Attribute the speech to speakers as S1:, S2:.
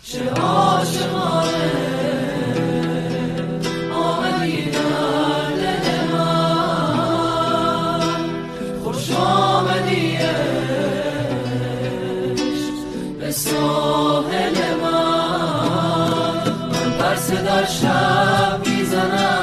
S1: چه عاشقانه آمدی در دل من، خوش آمدی عشق به ساحل من. من پرسه در شب میزنم